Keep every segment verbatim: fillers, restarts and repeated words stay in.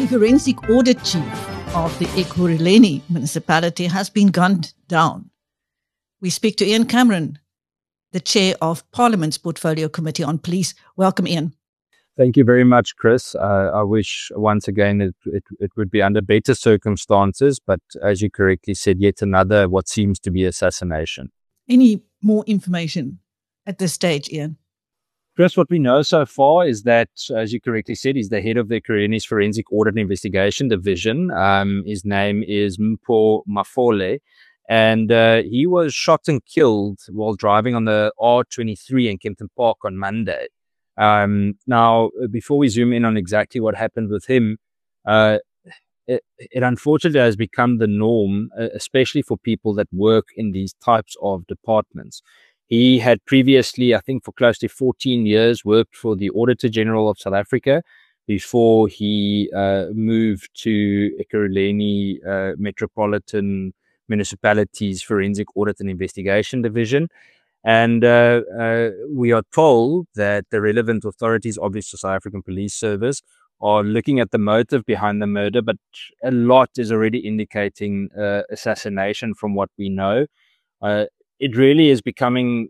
The forensic audit chief of the Ekurhuleni municipality has been gunned down. We speak to Ian Cameron, the chair of Parliament's Portfolio Committee on Police. Welcome, Ian. Thank you very much, Chris. Uh, I wish, once again, it, it, it would be under better circumstances, but as you correctly said, yet another what seems to be assassination. Any more information at this stage, Ian? Chris, what we know so far is that, as you correctly said, he's the head of the Ekurhuleni's Forensic Audit and Investigation Division. Um, his name is Mpho Mafole, and uh, he was shot and killed while driving on the R twenty-three in Kempton Park on Monday. Um, now, before we zoom in on exactly what happened with him, uh, it, it unfortunately has become the norm, uh, especially for people that work in these types of departments. He had previously, I think for close to fourteen years, worked for the Auditor General of South Africa before he uh, moved to Ekurhuleni uh, Metropolitan Municipality's Forensic Audit and Investigation Division. And uh, uh, we are told that the relevant authorities, obviously South African Police Service, are looking at the motive behind the murder, but a lot is already indicating uh, assassination from what we know. Uh, It really is becoming,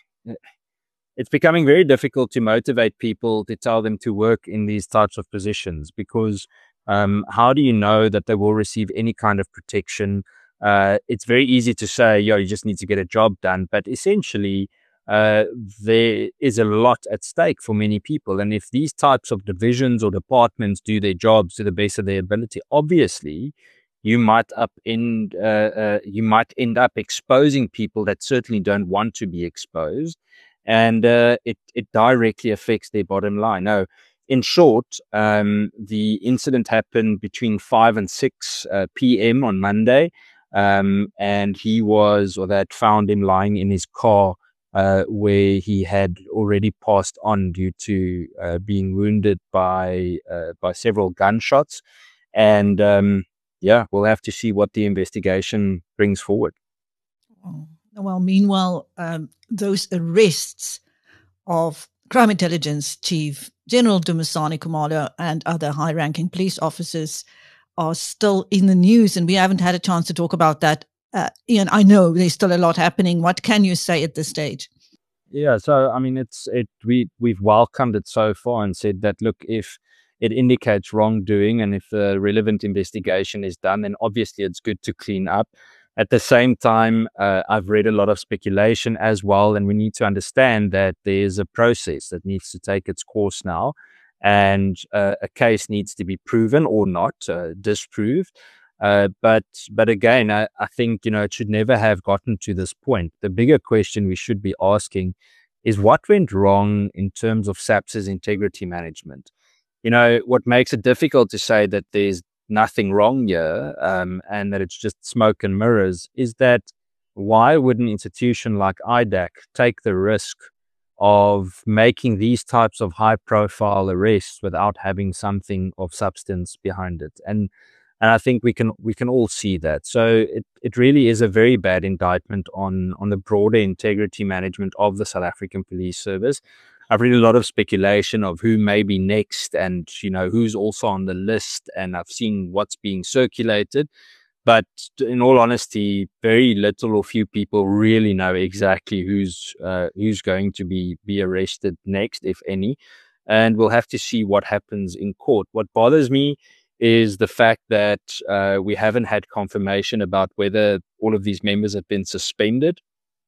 it's becoming very difficult to motivate people to tell them to work in these types of positions because um, how do you know that they will receive any kind of protection? Uh, it's very easy to say, yo, you just need to get a job done. But essentially, uh, there is a lot at stake for many people. And if these types of divisions or departments do their jobs to the best of their ability, obviously, you might up end uh, uh, you might end up exposing people that certainly don't want to be exposed, and uh, it it directly affects their bottom line. Now, in short, um, the incident happened between five and six uh, p.m. on Monday, um, and he was, or they had found him lying in his car, uh, where he had already passed on due to uh, being wounded by uh, by several gunshots, and um, yeah, we'll have to see what the investigation brings forward. Oh, well, meanwhile, um, those arrests of Crime Intelligence Chief General Dumisani Khumalo and other high-ranking police officers are still in the news, and we haven't had a chance to talk about that. Uh, Ian, I know there's still a lot happening. What can you say at this stage? Yeah, so I mean, it's it we we've welcomed it so far and said that look, if it indicates wrongdoing, and if the relevant investigation is done, then obviously it's good to clean up. At the same time, uh, I've read a lot of speculation as well, and we need to understand that there's a process that needs to take its course now, and uh, a case needs to be proven or not, uh, disproved. Uh, but but again, I, I think, you know, it should never have gotten to this point. The bigger question we should be asking is what went wrong in terms of SAPS's integrity management. You know, what makes it difficult to say that there's nothing wrong here um, and that it's just smoke and mirrors is that why would an institution like I D A C take the risk of making these types of high-profile arrests without having something of substance behind it? And and I think we can we can all see that. So it, it really is a very bad indictment on on the broader integrity management of the South African Police Service. I've read a lot of speculation of who may be next and, you know, who's also on the list, and I've seen what's being circulated. But in all honesty, very little or few people really know exactly who's uh, who's going to be, be arrested next, if any. And we'll have to see what happens in court. What bothers me is the fact that uh, we haven't had confirmation about whether all of these members have been suspended.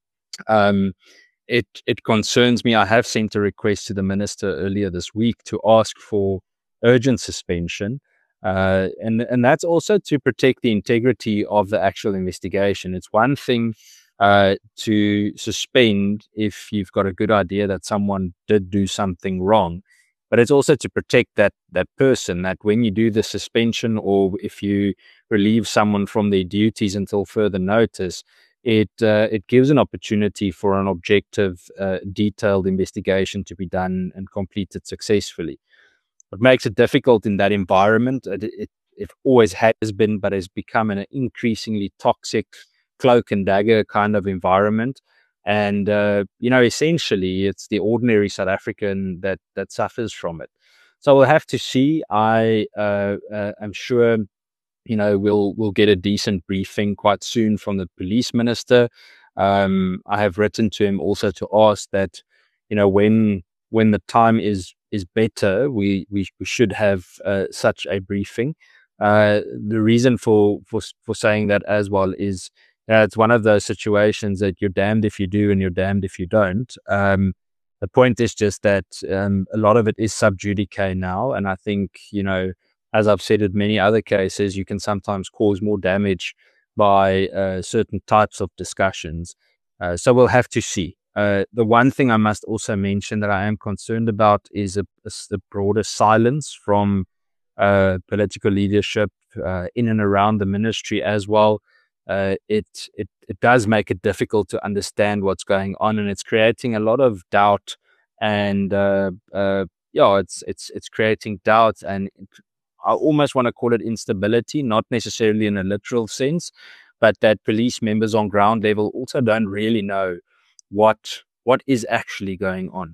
Um It it concerns me. I have sent a request to the minister earlier this week to ask for urgent suspension. Uh, and, and that's also to protect the integrity of the actual investigation. It's one thing uh, to suspend if you've got a good idea that someone did do something wrong, but it's also to protect that, that person, that when you do the suspension or if you relieve someone from their duties until further notice, It uh, it gives an opportunity for an objective, uh, detailed investigation to be done and completed successfully. What makes it difficult in that environment, it, it, it always has been, but has become an increasingly toxic cloak and dagger kind of environment. And, uh, you know, essentially, it's the ordinary South African that that suffers from it. So we'll have to see. I uh, uh, I'm sure, you know, we'll we'll get a decent briefing quite soon from the police minister. Um, I have written to him also to ask that, you know, when when the time is is better, we we, we should have uh, such a briefing. Uh, the reason for for for saying that as well is, uh, it's one of those situations that you're damned if you do and you're damned if you don't. Um, the point is just that um, a lot of it is sub judice now, and I think, you know, as I've said in many other cases, you can sometimes cause more damage by uh, certain types of discussions. Uh, so we'll have to see. Uh, the one thing I must also mention that I am concerned about is a, a broader silence from uh, political leadership uh, in and around the ministry as well. Uh, it, it it does make it difficult to understand what's going on, and it's creating a lot of doubt. And uh, uh, yeah, it's it's it's creating doubt, and I almost want to call it instability, not necessarily in a literal sense, but that police members on ground level also don't really know what what is actually going on.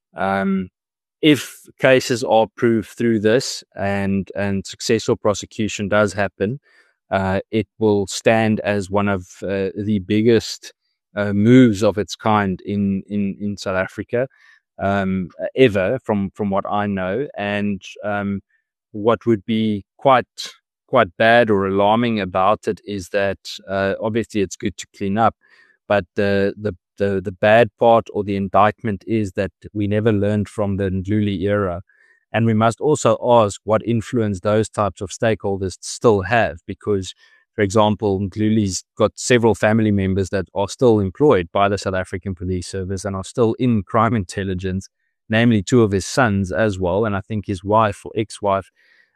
Um, if cases are proved through this and and successful prosecution does happen, uh, it will stand as one of uh, the biggest uh, moves of its kind in in in South Africa um, ever, from from what I know. And um, what would be quite quite bad or alarming about it is that uh, obviously it's good to clean up, but the the the the bad part or the indictment is that we never learned from the Ndluli era. And we must also ask what influence those types of stakeholders still have, because, for example, Ndluli's got several family members that are still employed by the South African Police Service and are still in crime intelligence, namely two of his sons as well, and I think his wife or ex-wife.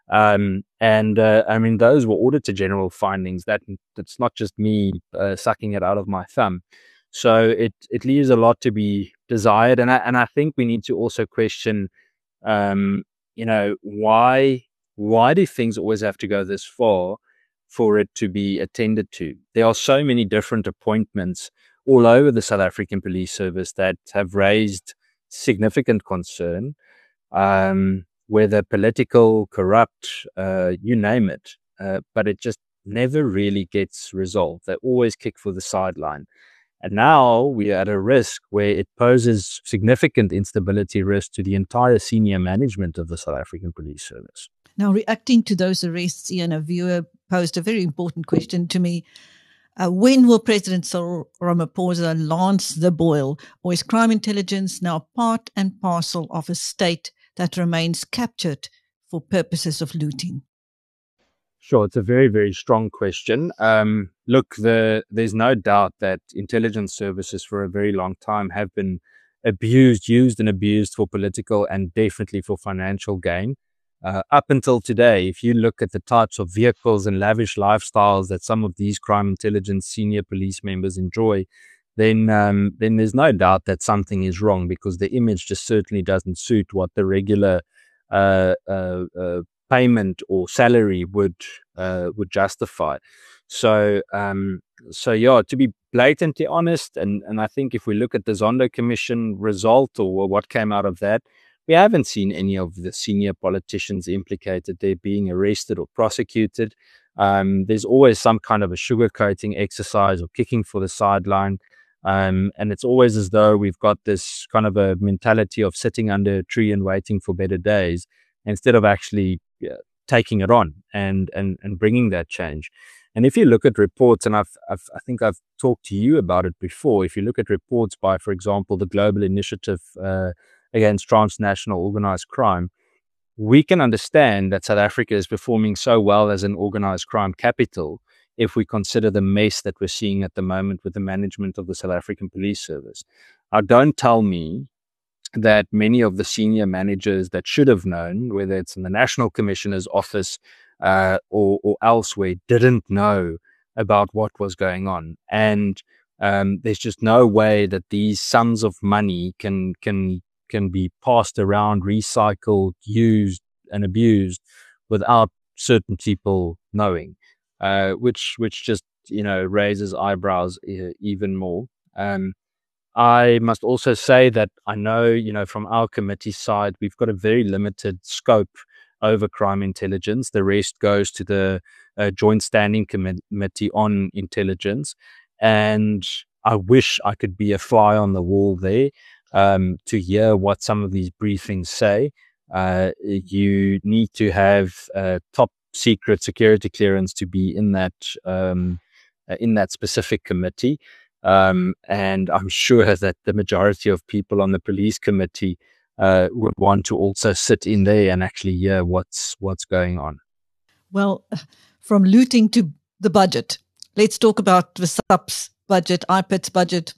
Um, and uh, I mean, those were Auditor General findings. That that's not just me uh, sucking it out of my thumb. So it it leaves a lot to be desired, and I and I think we need to also question, um, you know, why why do things always have to go this far for it to be attended to? There are so many different appointments all over the South African Police Service that have raised significant concern. Um, whether political, corrupt, uh, you name it, uh, but it just never really gets resolved. They always kick for the sideline. And now we are at a risk where it poses significant instability risk to the entire senior management of the South African Police Service. Now, reacting to those arrests, Ian, a viewer posed a very important question to me. Uh, when will President Cyril Ramaphosa lance the boil, or is crime intelligence now part and parcel of a state that remains captured for purposes of looting? Sure, it's a very, very strong question. Um, look, the, there's no doubt that intelligence services for a very long time have been abused, used and abused for political and definitely for financial gain. Uh, up until today, if you look at the types of vehicles and lavish lifestyles that some of these crime intelligence senior police members enjoy, then um, then there's no doubt that something is wrong, because the image just certainly doesn't suit what the regular uh, uh, uh, payment or salary would uh, would justify. So um, so yeah, to be blatantly honest, and and I think if we look at the Zondo Commission result or what came out of that, we haven't seen any of the senior politicians implicated there being arrested or prosecuted. Um, there's always some kind of a sugarcoating exercise or kicking for the sideline. Um, and it's always as though we've got this kind of a mentality of sitting under a tree and waiting for better days, instead of actually uh, taking it on and, and, and bringing that change. And if you look at reports, and I've, I've, I think I've talked to you about it before, if you look at reports by, for example, the Global Initiative uh, Against Transnational Organized Crime, we can understand that South Africa is performing so well as an organized crime capital if we consider the mess that we're seeing at the moment with the management of the South African Police Service. Now, don't tell me that many of the senior managers that should have known, whether it's in the National Commissioner's office uh, or, or elsewhere, didn't know about what was going on. And um, there's just no way that these sums of money can can can be passed around, recycled, used, and abused without certain people knowing, uh, which which just you know raises eyebrows uh, even more. Um, I must also say that I know, you know, from our committee side, we've got a very limited scope over crime intelligence. The rest goes to the uh, Joint Standing Committee on Intelligence. And I wish I could be a fly on the wall there um, to hear what some of these briefings say. Uh, you need to have uh, top secret security clearance to be in that um, uh, in that specific committee. Um, and I'm sure that the majority of people on the police committee uh, would want to also sit in there and actually hear what's what's going on. Well, from looting to the budget, let's talk about the S A P's budget, I P I T's budget.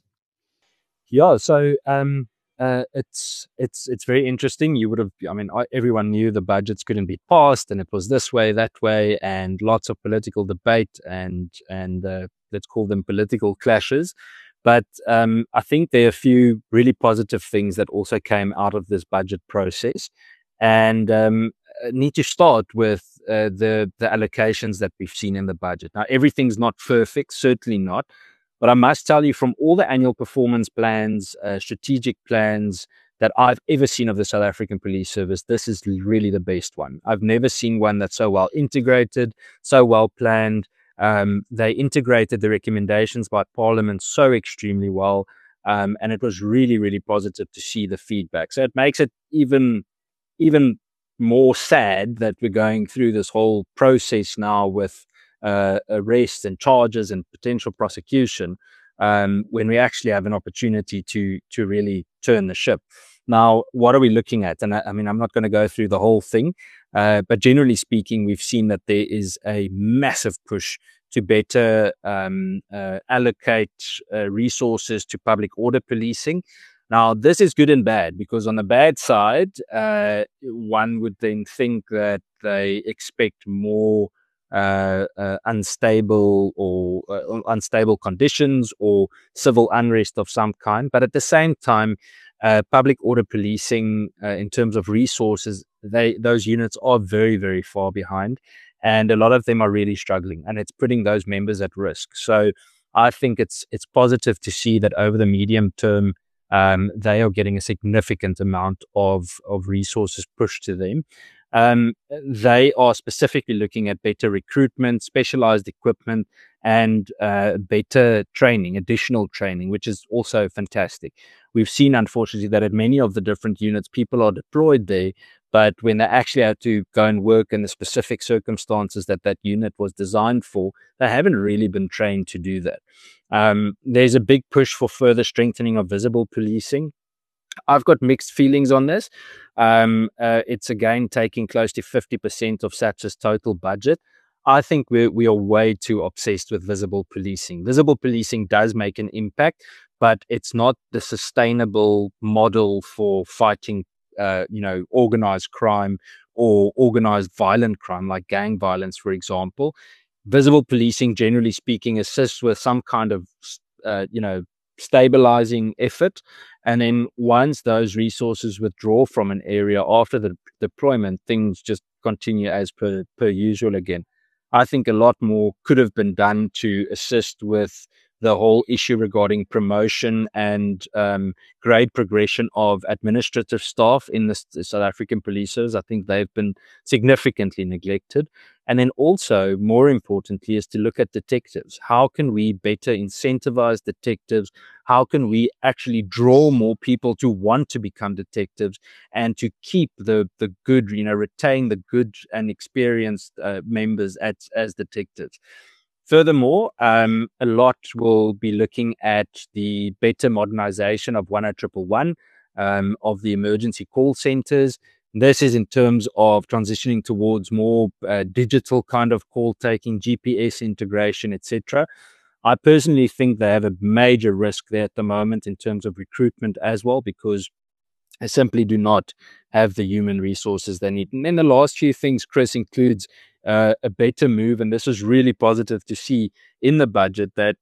Yeah, so um, uh, it's it's it's very interesting. You would have, I mean, everyone knew the budgets couldn't be passed, and it was this way, that way, and lots of political debate and and uh, let's call them political clashes. But um, I think there are a few really positive things that also came out of this budget process, and um, need to start with uh, the the allocations that we've seen in the budget. Now, everything's not perfect, certainly not. But I must tell you, from all the annual performance plans, uh, strategic plans that I've ever seen of the South African Police Service, this is really the best one. I've never seen one that's so well integrated, so well planned. Um, they integrated the recommendations by Parliament so extremely well. Um, and it was really, really positive to see the feedback. So it makes it even, even more sad that we're going through this whole process now with Uh, arrests and charges and potential prosecution, um, when we actually have an opportunity to to really turn the ship. Now, what are we looking at? And I, I mean, I'm not going to go through the whole thing, uh, but generally speaking, we've seen that there is a massive push to better um, uh, allocate uh, resources to public order policing. Now, this is good and bad, because on the bad side, uh, one would then think that they expect more Uh, uh, unstable or uh, unstable conditions or civil unrest of some kind. But at the same time, uh, public order policing, uh, in terms of resources, they those units are very, very far behind, and a lot of them are really struggling, and it's putting those members at risk. So I think it's it's positive to see that over the medium term, um, they are getting a significant amount of of resources pushed to them. Um, they are specifically looking at better recruitment, specialized equipment, and uh, better training, additional training, which is also fantastic. We've seen, unfortunately, that at many of the different units, people are deployed there, but when they actually have to go and work in the specific circumstances that that unit was designed for, they haven't really been trained to do that. Um, there's a big push for further strengthening of visible policing. I've got mixed feelings on this. Um, uh, it's again taking close to fifty percent of SAPS's total budget. I think we we are way too obsessed with visible policing. Visible policing does make an impact, but it's not the sustainable model for fighting, uh, you know, organized crime or organized violent crime like gang violence, for example. Visible policing, generally speaking, assists with some kind of, uh, you know, stabilizing effort. And then once those resources withdraw from an area after the deployment, things just continue as per, per usual again. I think a lot more could have been done to assist with the whole issue regarding promotion and um, grade progression of administrative staff in the, the South African Police Service. I think they've been significantly neglected. And then also, more importantly, is to look at detectives. How can we better incentivize detectives? How can we actually draw more people to want to become detectives and to keep the, the good, you know, retain the good and experienced uh, members at, as detectives? Furthermore, um, a lot will be looking at the better modernization of one oh one one, um, of the emergency call centers. This is in terms of transitioning towards more uh, digital kind of call taking, G P S integration, et cetera. I personally think they have a major risk there at the moment in terms of recruitment as well, because they simply do not have the human resources they need. And then the last few things, Chris, includes uh, a better move, and this is really positive to see in the budget, that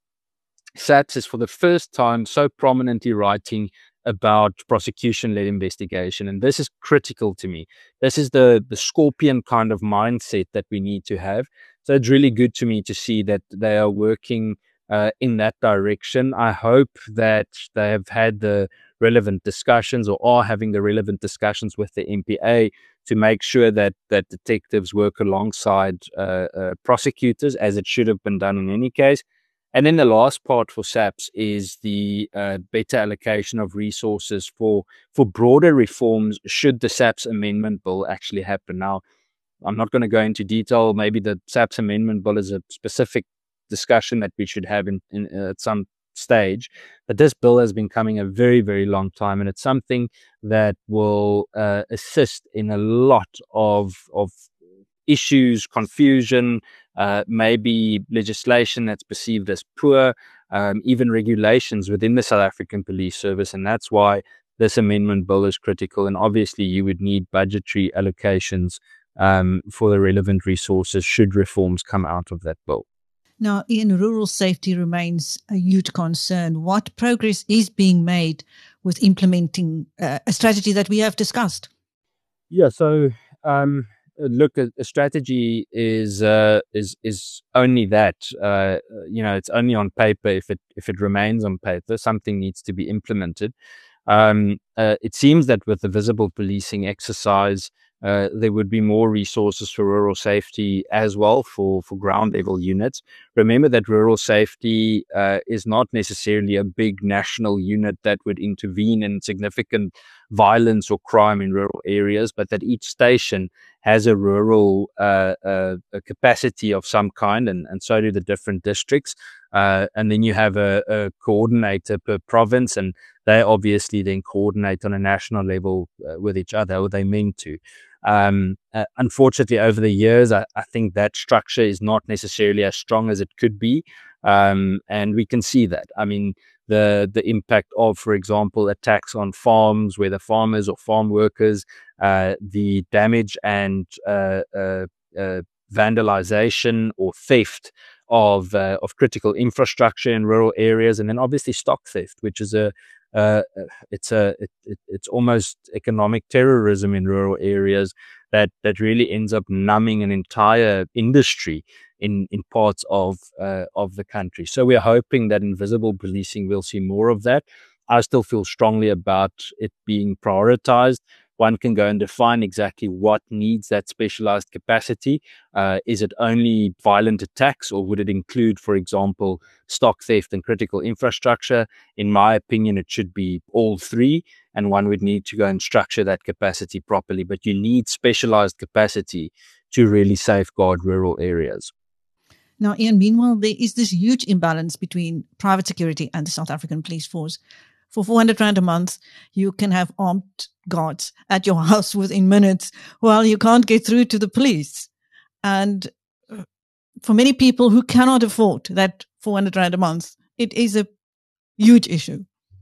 SAPS is for the first time so prominently writing about prosecution-led investigation. And this is critical to me. This is the, the scorpion kind of mindset that we need to have. So it's really good to me to see that they are working uh, in that direction. I hope that they have had the relevant discussions or are having the relevant discussions with the N P A to make sure that that detectives work alongside uh, uh, prosecutors, as it should have been done in any case. And then the last part for SAPS is the uh, better allocation of resources for for broader reforms should the SAPS amendment bill actually happen. Now, I'm not going to go into detail. Maybe the SAPS amendment bill is a specific discussion that we should have in, in uh, at some stage. But this bill has been coming a very, very long time, and it's something that will uh, assist in a lot of of issues, confusion, uh, maybe legislation that's perceived as poor, um, even regulations within the South African Police Service. And that's why this amendment bill is critical. And obviously, you would need budgetary allocations um, for the relevant resources should reforms come out of that bill. Now, Ian, rural safety remains a huge concern. What progress is being made with implementing uh, a strategy that we have discussed? Yeah, so um, look, a, a strategy is uh, is is only that. Uh, you know, it's only on paper. If it if it remains on paper, something needs to be implemented. Um, uh, it seems that with the visible policing exercise, uh, there would be more resources for rural safety as well for, for ground level units. Remember that rural safety uh, is not necessarily a big national unit that would intervene in significant violence or crime in rural areas, but that each station has a rural uh, uh, a capacity of some kind, and, and so do the different districts. Uh, and then you have a, a coordinator per province, and they obviously then coordinate on a national level uh, with each other, or they mean to. Um, uh, unfortunately, over the years, I, I think that structure is not necessarily as strong as it could be. Um, and we can see that. I mean, the the impact of, for example, attacks on farms, whether farmers or farm workers, uh, the damage and uh, uh, uh, vandalization or theft of uh, of critical infrastructure in rural areas, and then obviously stock theft, which is a uh, it's a it, it, it's almost economic terrorism in rural areas that that really ends up numbing an entire industry in in parts of uh, of the country. So we're hoping that in visible policing we'll see more of that. I still feel strongly about it being prioritized. One can go and define exactly what needs that specialized capacity. Uh, is it only violent attacks, or would it include, for example, stock theft and critical infrastructure? In my opinion, it should be all three, and one would need to go and structure that capacity properly. But you need specialized capacity to really safeguard rural areas. Now, Ian, meanwhile, there is this huge imbalance between private security and the South African police force. For four hundred rand a month, you can have armed guards at your house within minutes while you can't get through to the police. And for many people who cannot afford that four hundred rand a month, it is a huge issue.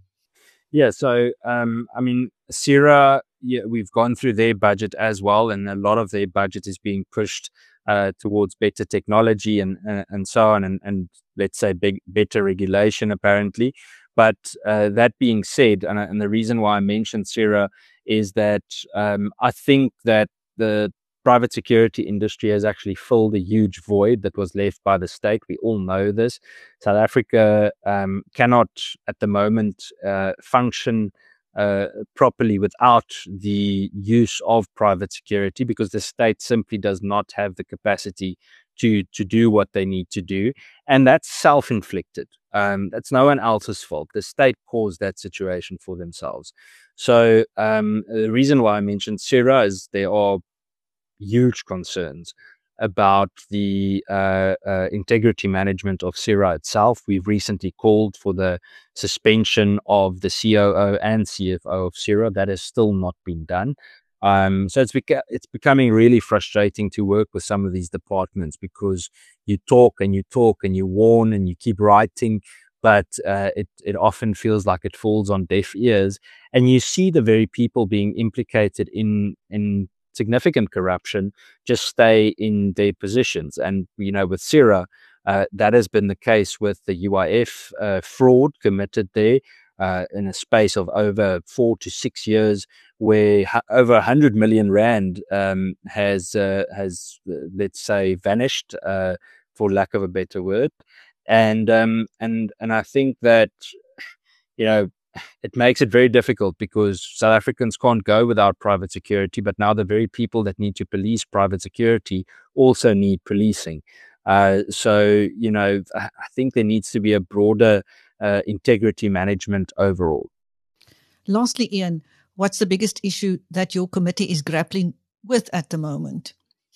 Yeah, so, um, I mean, SERA, yeah, we've gone through their budget as well, and a lot of their budget is being pushed uh, towards better technology and uh, and so on, and, and let's say big, better regulation, apparently. But uh, that being said, and, and the reason why I mentioned SERA is that um, I think that the private security industry has actually filled a huge void that was left by the state. We all know this. South Africa um, cannot, at the moment, uh, function uh, properly without the use of private security, because the state simply does not have the capacity to to do what they need to do, and that's self-inflicted. Um, that's no one else's fault. The state caused that situation for themselves. So um, the reason why I mentioned SERA is there are huge concerns about the uh, uh, integrity management of SERA itself. We've recently called for the suspension of the C O O and C F O of SERA. That has still not been done. Um, so it's beca- it's becoming really frustrating to work with some of these departments, because you talk and you talk and you warn and you keep writing, but uh, it it often feels like it falls on deaf ears, and you see the very people being implicated in in significant corruption just stay in their positions. And you know, with SERA, uh, that has been the case with the U I F uh, fraud committed there. Uh, in a space of over four to six years, where ha- over a hundred million rand um, has uh, has uh, let's say vanished, uh, for lack of a better word, and um, and and I think that, you know, it makes it very difficult because South Africans can't go without private security, but now the very people that need to police private security also need policing. Uh, so, you know, I think there needs to be a broader uh, integrity management overall. Lastly, Ian, what's the biggest issue that your committee is grappling with at the moment?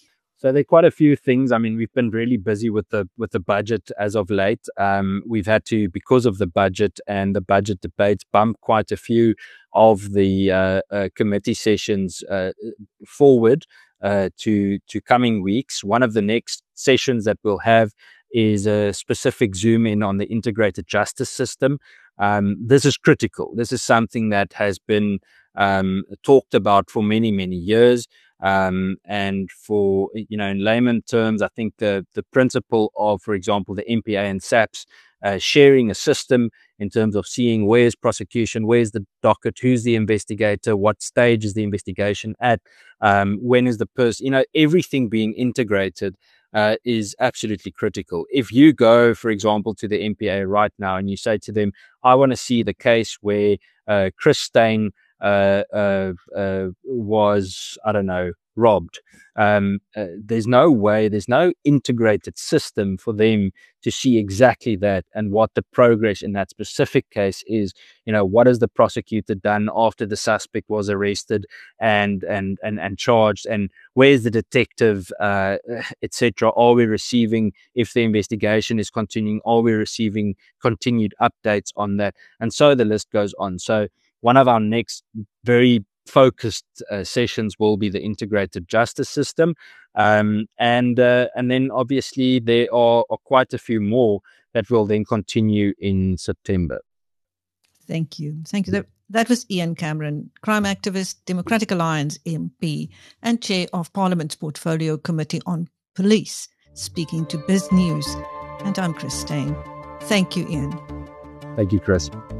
So there are quite a few things. I mean, we've been really busy with the with the budget as of late. Um, we've had to, because of the budget and the budget debates, bump quite a few of the uh, uh, committee sessions uh, forward uh, to to coming weeks. One of the next sessions that we'll have is a specific zoom in on the integrated justice system. Um, this is critical. This is something that has been um, talked about for many, many years. Um, and for, you know, in layman terms, I think the the principle of, for example, the N P A and SAPS uh, sharing a system in terms of seeing where's prosecution, where's the docket, who's the investigator, what stage is the investigation at, um, when is the person, you know, everything being integrated uh, is absolutely critical. If you go, for example, to the N P A right now and you say to them, I want to see the case where uh, Chris Steyn Uh, uh, uh, was, I don't know, robbed. Um, uh, there's no way, there's no integrated system for them to see exactly that and what the progress in that specific case is. You know, what has the prosecutor done after the suspect was arrested and and and, and charged, and where's the detective, uh, et cetera. Are we receiving, if the investigation is continuing, are we receiving continued updates on that? And so the list goes on. So one of our next very focused uh, sessions will be the integrated justice system. Um, and uh, and then obviously there are, are quite a few more that will then continue in September. Thank you. Thank you. That, that was Ian Cameron, crime activist, Democratic Alliance M P, and chair of Parliament's Portfolio Committee on Police, speaking to Biz News. And I'm Chris Steyn. Thank you, Ian. Thank you, Chris.